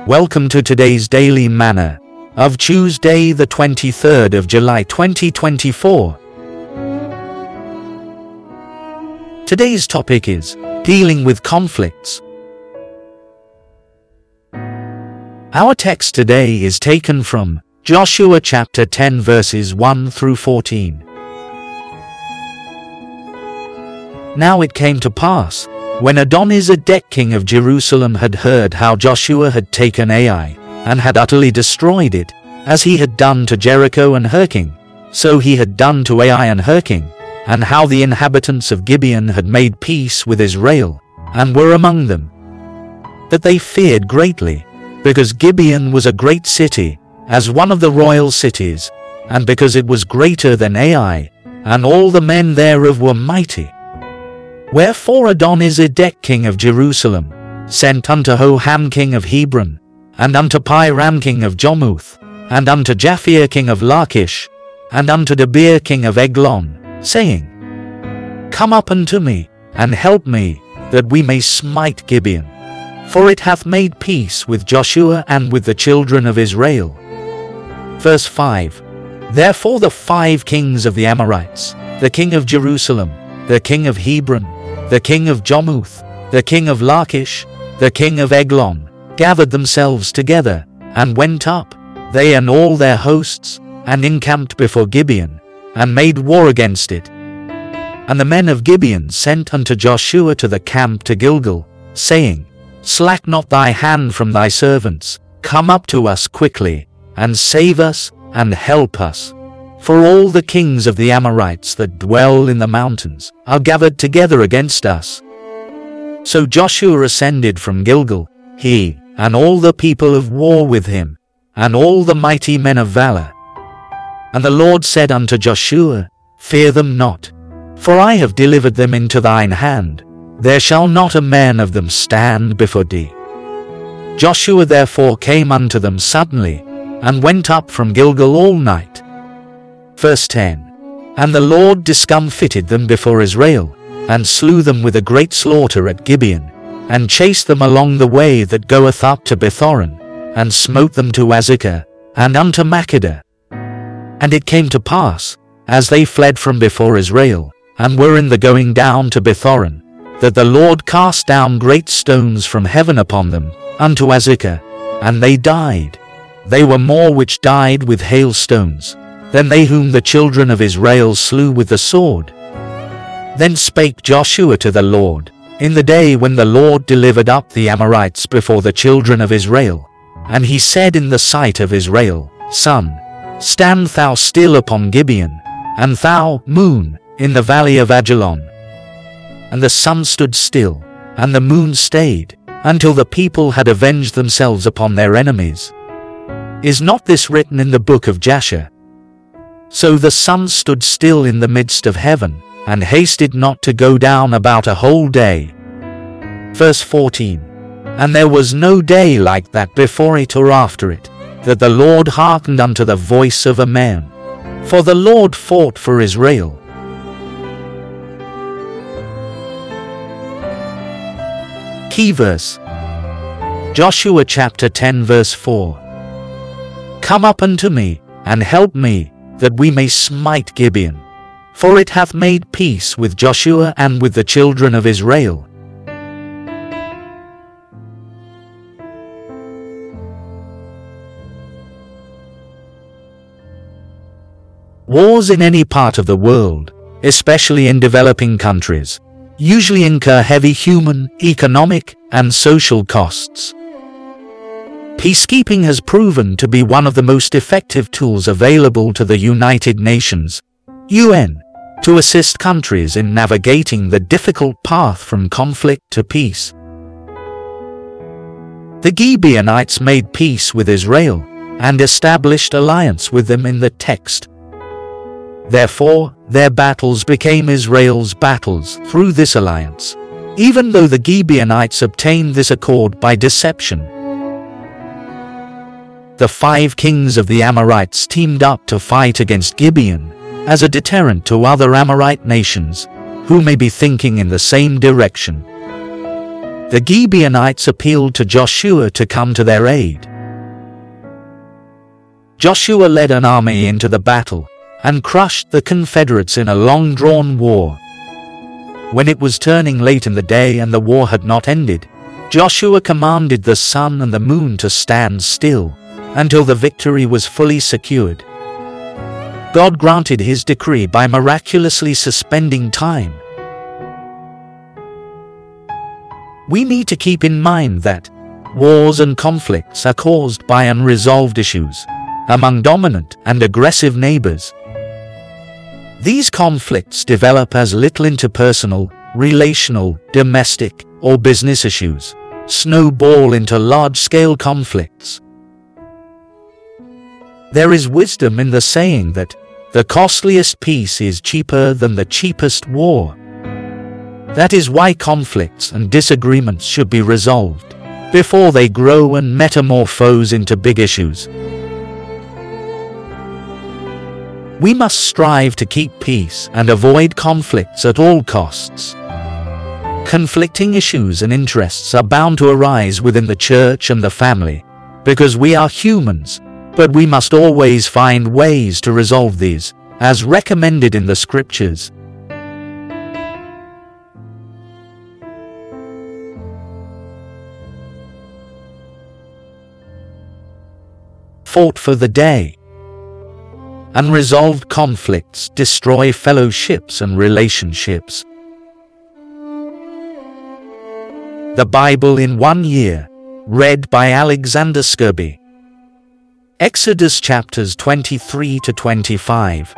Welcome to today's Daily Manna of Tuesday, the 23rd of July 2024. Today's topic is dealing with conflicts. Our text today is taken from Joshua chapter 10 verses 1 through 14. Now it came to pass, when Adonizedek king of Jerusalem had heard how Joshua had taken Ai, and had utterly destroyed it, as he had done to Jericho and her king, so he had done to Ai and her king, and how the inhabitants of Gibeon had made peace with Israel, and were among them, that they feared greatly, because Gibeon was a great city, as one of the royal cities, and because it was greater than Ai, and all the men thereof were mighty. Wherefore Adonizedek king of Jerusalem sent unto Hoham king of Hebron, and unto Piram king of Jarmuth, and unto Japhia king of Lachish, and unto Debir king of Eglon, saying, Come up unto me, and help me, that we may smite Gibeon. For it hath made peace with Joshua and with the children of Israel. Verse 5. Therefore the 5 kings of the Amorites, the king of Jerusalem, the king of Hebron, the king of Jarmuth, the king of Lachish, the king of Eglon, gathered themselves together, and went up, they and all their hosts, and encamped before Gibeon, and made war against it. And the men of Gibeon sent unto Joshua to the camp to Gilgal, saying, Slack not thy hand from thy servants, come up to us quickly, and save us, and help us. For all the kings of the Amorites that dwell in the mountains are gathered together against us. So Joshua ascended from Gilgal, he, and all the people of war with him, and all the mighty men of valor. And the Lord said unto Joshua, Fear them not, for I have delivered them into thine hand. There shall not a man of them stand before thee. Joshua therefore came unto them suddenly, and went up from Gilgal all night. Verse 10. And the Lord discomfited them before Israel, and slew them with a great slaughter at Gibeon, and chased them along the way that goeth up to Bethoron, and smote them to Azekah, and unto Makkedah. And it came to pass, as they fled from before Israel, and were in the going down to Bethoron, that the Lord cast down great stones from heaven upon them, unto Azekah, and they died. They were more which died with hailstones, than they whom the children of Israel slew with the sword. Then spake Joshua to the Lord, in the day when the Lord delivered up the Amorites before the children of Israel. And he said in the sight of Israel, Sun, stand thou still upon Gibeon, and thou, moon, in the valley of Ajalon. And the sun stood still, and the moon stayed, until the people had avenged themselves upon their enemies. Is not this written in the book of Jasher? So the sun stood still in the midst of heaven, and hasted not to go down about a whole day. Verse 14. And there was no day like that before it or after it, that the Lord hearkened unto the voice of a man. For the Lord fought for Israel. Key verse. Joshua chapter 10 verse 4. Come up unto me, and help me, that we may smite Gibeon. For it hath made peace with Joshua and with the children of Israel. Wars in any part of the world, especially in developing countries, usually incur heavy human, economic, and social costs. Peacekeeping has proven to be one of the most effective tools available to the United Nations, UN, to assist countries in navigating the difficult path from conflict to peace. The Gibeonites made peace with Israel, and established alliance with them in the text. Therefore, their battles became Israel's battles through this alliance, even though the Gibeonites obtained this accord by deception. The 5 kings of the Amorites teamed up to fight against Gibeon, as a deterrent to other Amorite nations, who may be thinking in the same direction. the Gibeonites appealed to Joshua to come to their aid. Joshua led an army into the battle and crushed the Confederates in a long-drawn war. When it was turning late in the day and the war had not ended, Joshua commanded the sun and the moon to stand still until the victory was fully secured. God granted his decree by miraculously suspending time. We need to keep in mind that wars and conflicts are caused by unresolved issues among dominant and aggressive neighbors. These conflicts develop as little interpersonal, relational, domestic, or business issues snowball into large-scale conflicts. There is wisdom in the saying that the costliest peace is cheaper than the cheapest war. That is why conflicts and disagreements should be resolved before they grow and metamorphose into big issues. We must strive to keep peace and avoid conflicts at all costs. Conflicting issues and interests are bound to arise within the church and the family, because we are humans, but we must always find ways to resolve these, as recommended in the scriptures. Fought for the day. Unresolved conflicts destroy fellowships and relationships. The Bible in 1 year, read by Alexander Skirby. Exodus chapters 23 to 25.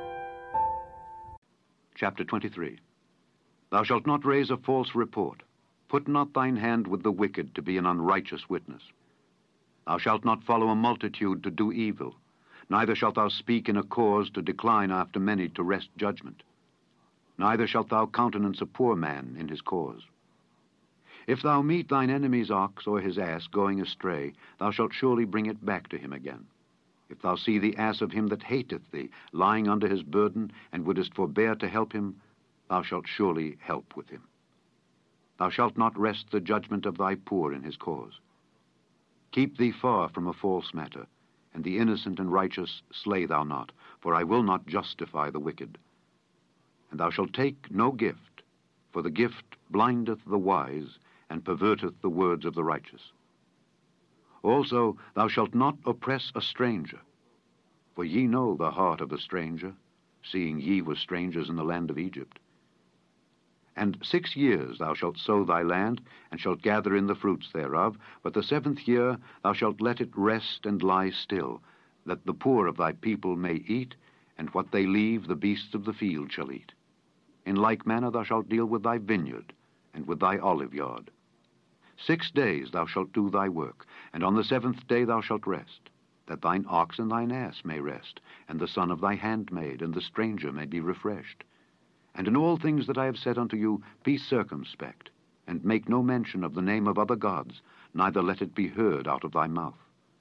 Chapter 23. Thou shalt not raise a false report. Put not thine hand with the wicked to be an unrighteous witness. Thou shalt not follow a multitude to do evil, neither shalt thou speak in a cause to decline after many to wrest judgment. Neither shalt thou countenance a poor man in his cause. If thou meet thine enemy's ox or his ass going astray, thou shalt surely bring it back to him again. If thou see the ass of him that hateth thee lying under his burden, and wouldest forbear to help him, thou shalt surely help with him. Thou shalt not wrest the judgment of thy poor in his cause. Keep thee far from a false matter, and the innocent and righteous slay thou not, for I will not justify the wicked. And thou shalt take no gift, for the gift blindeth the wise, and perverteth the words of the righteous. Also thou shalt not oppress a stranger, for ye know the heart of the stranger, seeing ye were strangers in the land of Egypt. And 6 years thou shalt sow thy land, and shalt gather in the fruits thereof, but the 7th year thou shalt let it rest and lie still, that the poor of thy people may eat, and what they leave the beasts of the field shall eat. In like manner thou shalt deal with thy vineyard, and with thy olive yard. 6 days thou shalt do thy work, and on the 7th day thou shalt rest, that thine ox and thine ass may rest, and the son of thy handmaid and the stranger may be refreshed. And in all things that I have said unto you, be circumspect, and make no mention of the name of other gods, neither let it be heard out of thy mouth.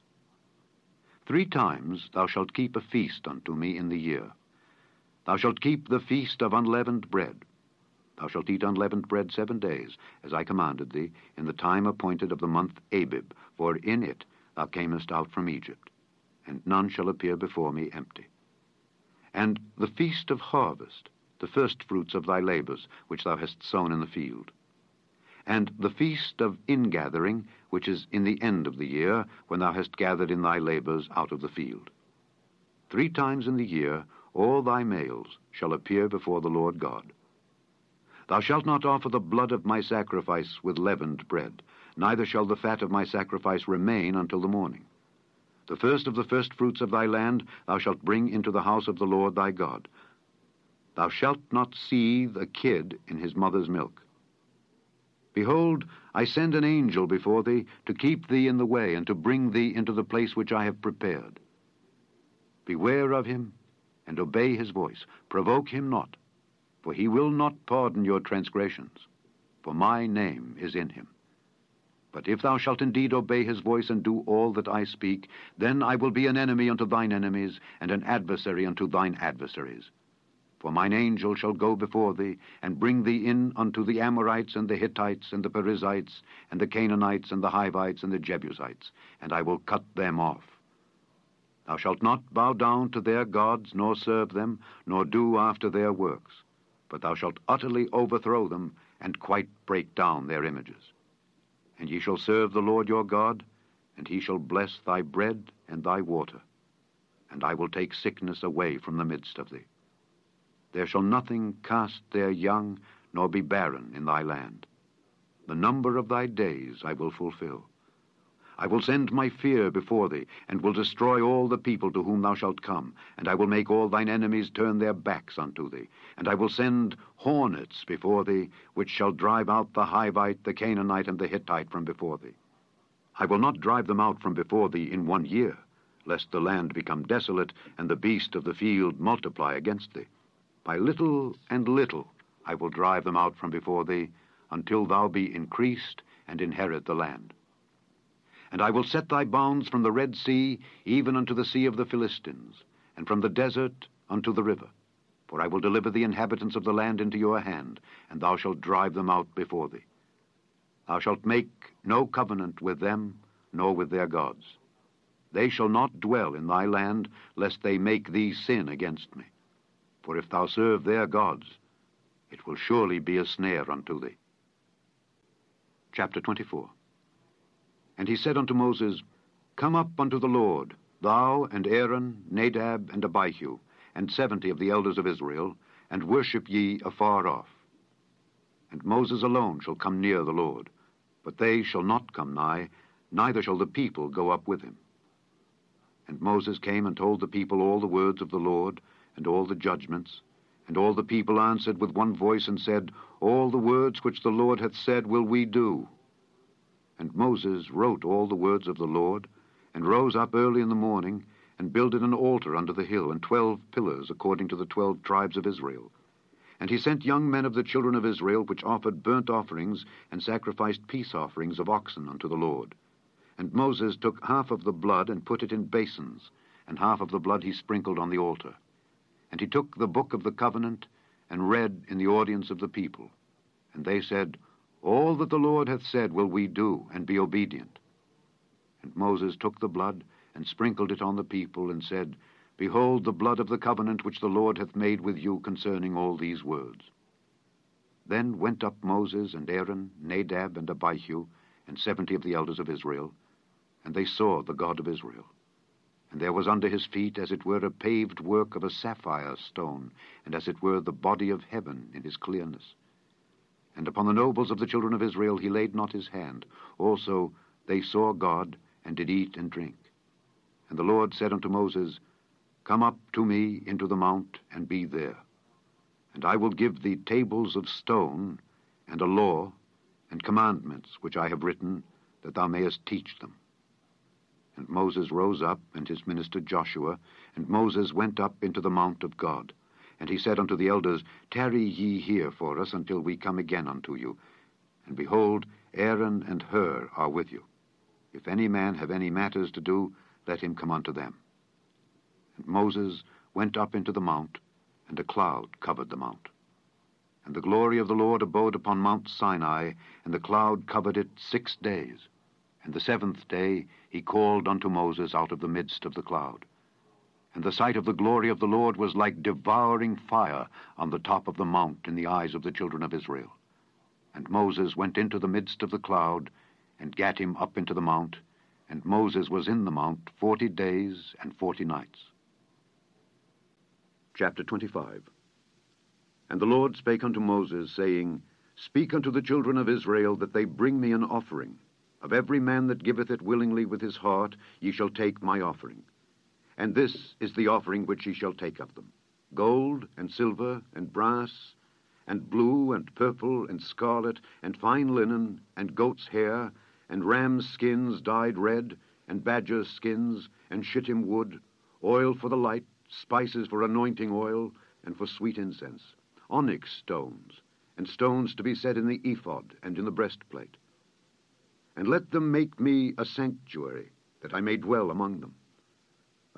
3 times thou shalt keep a feast unto me in the year. Thou shalt keep the feast of unleavened bread. Thou shalt eat unleavened bread 7 days, as I commanded thee, in the time appointed of the month Abib, for in it thou camest out from Egypt, and none shall appear before me empty. And the feast of harvest, the first fruits of thy labors, which thou hast sown in the field. And the feast of ingathering, which is in the end of the year, when thou hast gathered in thy labors out of the field. 3 times in the year all thy males shall appear before the Lord God. Thou shalt not offer the blood of my sacrifice with leavened bread, neither shall the fat of my sacrifice remain until the morning. The first of the firstfruits of thy land thou shalt bring into the house of the Lord thy God. Thou shalt not seethe a kid in his mother's milk. Behold, I send an angel before thee to keep thee in the way, and to bring thee into the place which I have prepared. Beware of him, and obey his voice. Provoke him not, for he will not pardon your transgressions, for my name is in him. But if thou shalt indeed obey his voice, and do all that I speak, then I will be an enemy unto thine enemies, and an adversary unto thine adversaries. For mine angel shall go before thee, and bring thee in unto the Amorites, and the Hittites, and the Perizzites, and the Canaanites, and the Hivites, and the Jebusites, and I will cut them off. Thou shalt not bow down to their gods, nor serve them, nor do after their works, but thou shalt utterly overthrow them, and quite break down their images. And ye shall serve the Lord your God, and he shall bless thy bread and thy water, and I will take sickness away from the midst of thee. There shall nothing cast their young, nor be barren in thy land. The number of thy days I will fulfill. I will send my fear before thee, and will destroy all the people to whom thou shalt come, and I will make all thine enemies turn their backs unto thee. And I will send hornets before thee, which shall drive out the Hivite, the Canaanite, and the Hittite from before thee. I will not drive them out from before thee in 1 year, lest the land become desolate, and the beast of the field multiply against thee. By little and little I will drive them out from before thee, until thou be increased, and inherit the land. And I will set thy bounds from the Red Sea, even unto the sea of the Philistines, and from the desert unto the river. For I will deliver the inhabitants of the land into your hand, and thou shalt drive them out before thee. Thou shalt make no covenant with them, nor with their gods. They shall not dwell in thy land, lest they make thee sin against me. For if thou serve their gods, it will surely be a snare unto thee. Chapter 24. And he said unto Moses, Come up unto the Lord, thou and Aaron, Nadab, and Abihu, and 70 of the elders of Israel, and worship ye afar off. And Moses alone shall come near the Lord, but they shall not come nigh, neither shall the people go up with him. And Moses came and told the people all the words of the Lord, and all the judgments. And all the people answered with one voice, and said, All the words which the Lord hath said will we do. And Moses wrote all the words of the Lord, and rose up early in the morning, and builded an altar under the hill, and 12 pillars according to the 12 tribes of Israel. And he sent young men of the children of Israel, which offered burnt offerings, and sacrificed peace offerings of oxen unto the Lord. And Moses took half of the blood, and put it in basins, and half of the blood he sprinkled on the altar. And he took the book of the covenant, and read in the audience of the people. And they said, All that the Lord hath said will we do, and be obedient. And Moses took the blood, and sprinkled it on the people, and said, Behold the blood of the covenant which the Lord hath made with you concerning all these words. Then went up Moses and Aaron, Nadab and Abihu, and 70 of the elders of Israel, and they saw the God of Israel. And there was under his feet as it were a paved work of a sapphire stone, and as it were the body of heaven in his clearness. And upon the nobles of the children of Israel he laid not his hand. Also they saw God, and did eat and drink. And the Lord said unto Moses, Come up to me into the mount, and be there. And I will give thee tables of stone, and a law, and commandments which I have written, that thou mayest teach them. And Moses rose up, and his minister Joshua, and Moses went up into the mount of God. And he said unto the elders, Tarry ye here for us until we come again unto you. And behold, Aaron and Hur are with you. If any man have any matters to do, let him come unto them. And Moses went up into the mount, and a cloud covered the mount. And the glory of the Lord abode upon Mount Sinai, and the cloud covered it 6 days. And the 7th day he called unto Moses out of the midst of the cloud. And the sight of the glory of the Lord was like devouring fire on the top of the mount in the eyes of the children of Israel. And Moses went into the midst of the cloud, and gat him up into the mount, and Moses was in the mount 40 days and 40 nights. Chapter 25. And the Lord spake unto Moses, saying, Speak unto the children of Israel, that they bring me an offering. Of every man that giveth it willingly with his heart, ye shall take my offering. And this is the offering which ye shall take of them: gold, and silver, and brass, and blue, and purple, and scarlet, and fine linen, and goat's hair, and rams' skins dyed red, and badgers' skins, and shittim wood, oil for the light, spices for anointing oil, and for sweet incense, onyx stones, and stones to be set in the ephod and in the breastplate. And let them make me a sanctuary, that I may dwell among them.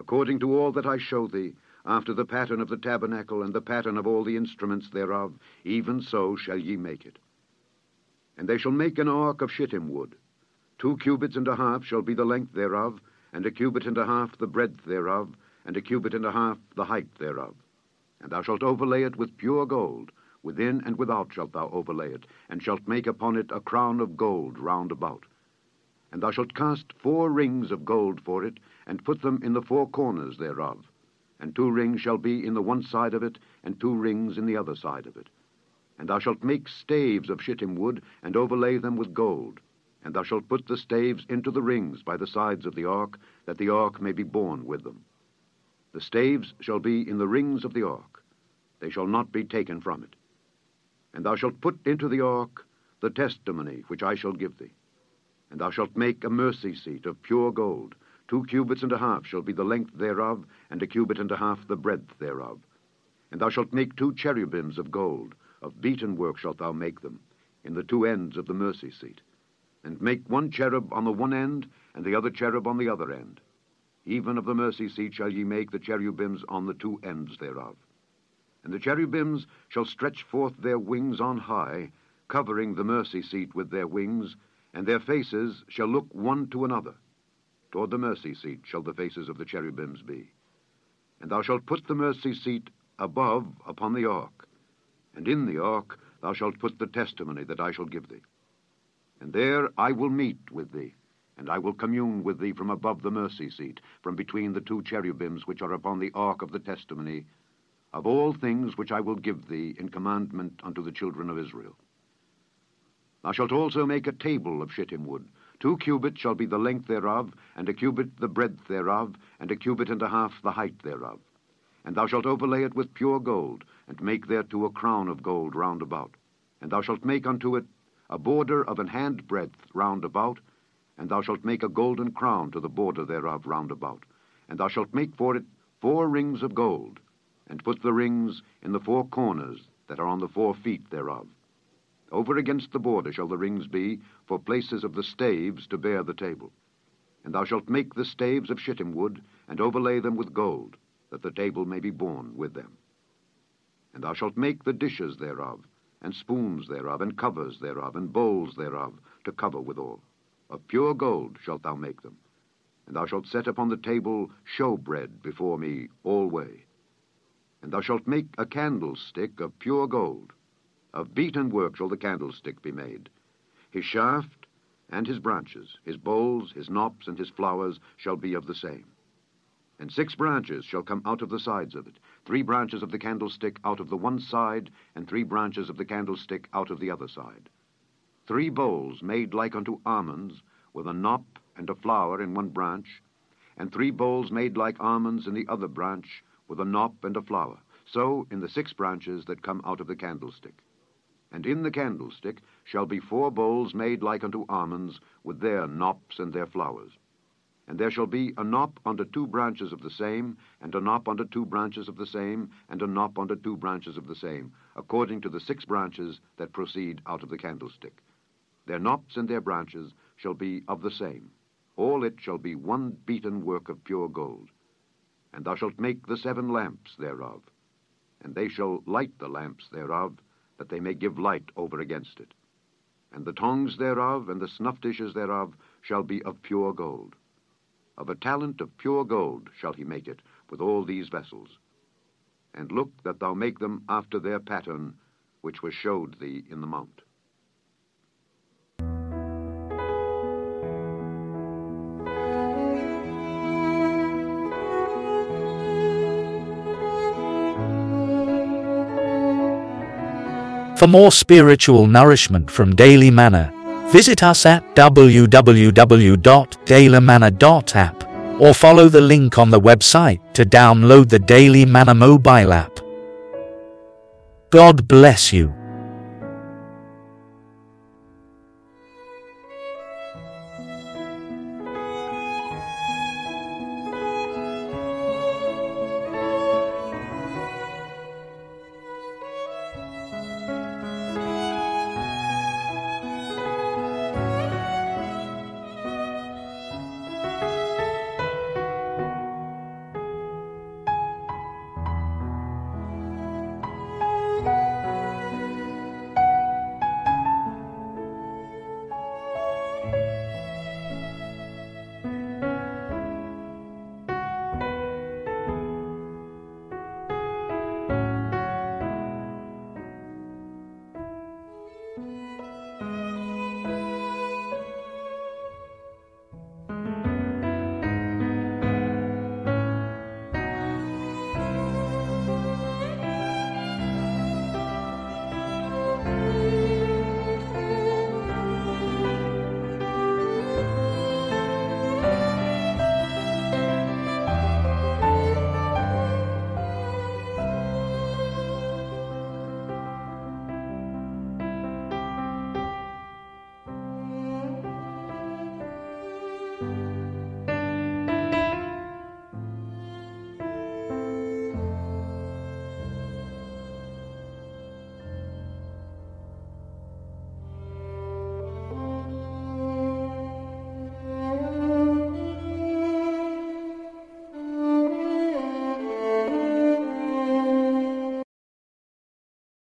according to all that I show thee, after the pattern of the tabernacle and the pattern of all the instruments thereof, even so shall ye make it. And they shall make an ark of shittim wood. 2 cubits and a half shall be the length thereof, and 1 cubit and a half the breadth thereof, and 1 cubit and a half the height thereof. And thou shalt overlay it with pure gold, within and without shalt thou overlay it, and shalt make upon it a crown of gold round about. And thou shalt cast 4 rings of gold for it, and put them in the 4 corners thereof. And 2 rings shall be in the one side of it, and 2 rings in the other side of it. And thou shalt make staves of shittim wood, and overlay them with gold. And thou shalt put the staves into the rings by the sides of the ark, that the ark may be borne with them. The staves shall be in the rings of the ark. They shall not be taken from it. And thou shalt put into the ark the testimony which I shall give thee. And thou shalt make a mercy seat of pure gold. 2 cubits and a half shall be the length thereof, and 1 cubit and a half the breadth thereof. And thou shalt make 2 cherubims of gold. Of beaten work shalt thou make them, in the 2 ends of the mercy seat. And make 1 cherub on the one end, and the other cherub on the other end. Even of the mercy seat shall ye make the cherubims on the 2 ends thereof. And the cherubims shall stretch forth their wings on high, covering the mercy seat with their wings, and their faces shall look one to another. Toward the mercy seat shall the faces of the cherubims be. And thou shalt put the mercy seat above upon the ark, and in the ark thou shalt put the testimony that I shall give thee. And there I will meet with thee, and I will commune with thee from above the mercy seat, from between the 2 cherubims which are upon the ark of the testimony, of all things which I will give thee in commandment unto the children of Israel. Thou shalt also make a table of shittim wood. 2 cubits shall be the length thereof, and 1 cubit the breadth thereof, and 1 cubit and a half the height thereof. And thou shalt overlay it with pure gold, and make thereto a crown of gold round about. And thou shalt make unto it a border of an hand breadth round about, and thou shalt make a golden crown to the border thereof round about. And thou shalt make for it 4 rings of gold, and put the rings in the 4 corners that are on the 4 feet thereof. Over against the border shall the rings be, for places of the staves to bear the table. And thou shalt make the staves of shittim wood, and overlay them with gold, that the table may be borne with them. And thou shalt make the dishes thereof, and spoons thereof, and covers thereof, and bowls thereof, to cover withal. Of pure gold shalt thou make them. And thou shalt set upon the table showbread before me alway. And thou shalt make a candlestick of pure gold. Of beaten work shall the candlestick be made. His shaft and his branches, his bowls, his knops, and his flowers shall be of the same. And 6 branches shall come out of the sides of it, 3 branches of the candlestick out of the one side, and 3 branches of the candlestick out of the other side. 3 bowls made like unto almonds, with a knop and a flower in one branch, and 3 bowls made like almonds in the other branch, with a knop and a flower. So in the 6 branches that come out of the candlestick. And in the candlestick shall be 4 bowls made like unto almonds, with their knops and their flowers. And there shall be a knop under 2 branches of the same, and a knop under 2 branches of the same, and a knop under 2 branches of the same, according to the 6 branches that proceed out of the candlestick. Their knops and their branches shall be of the same. All it shall be 1 beaten work of pure gold. And thou shalt make the 7 lamps thereof. And they shall light the lamps thereof, that they may give light over against it. And the tongs thereof and the snuff dishes thereof shall be of pure gold. Of a talent of pure gold shall he make it, with all these vessels. And look that thou make them after their pattern, which was showed thee in the mount. For more spiritual nourishment from Daily Manna, visit us at www.dailymanna.app or follow the link on the website to download the Daily Manna mobile app. God bless you.